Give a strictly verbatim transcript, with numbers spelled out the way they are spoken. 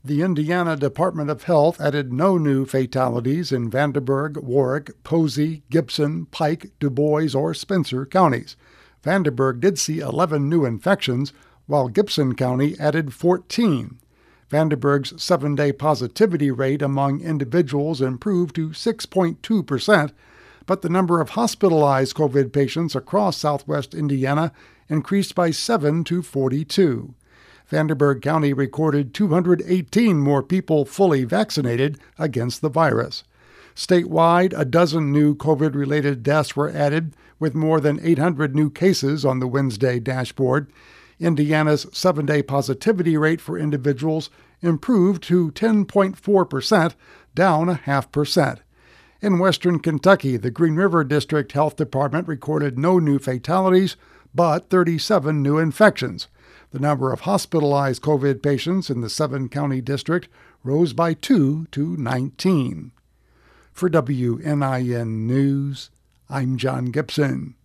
The Indiana Department of Health added no new fatalities in Vanderburgh, Warwick, Posey, Gibson, Pike, Du Bois, or Spencer counties. Vanderburgh did see eleven new infections, while Gibson County added fourteen. Vanderburgh's seven-day positivity rate among individuals improved to six point two percent, but the number of hospitalized COVID patients across southwest Indiana increased by seven to forty-two. Vanderburgh County recorded two hundred eighteen more people fully vaccinated against the virus. Statewide, a dozen new COVID-related deaths were added, with more than eight hundred new cases on the Wednesday dashboard. Indiana's seven-day positivity rate for individuals improved to ten point four percent, down a half percent. In western Kentucky, the Green River District Health Department recorded no new fatalities, but thirty-seven new infections. The number of hospitalized COVID patients in the seven-county district rose by two to nineteen. For W N I N News, I'm John Gibson.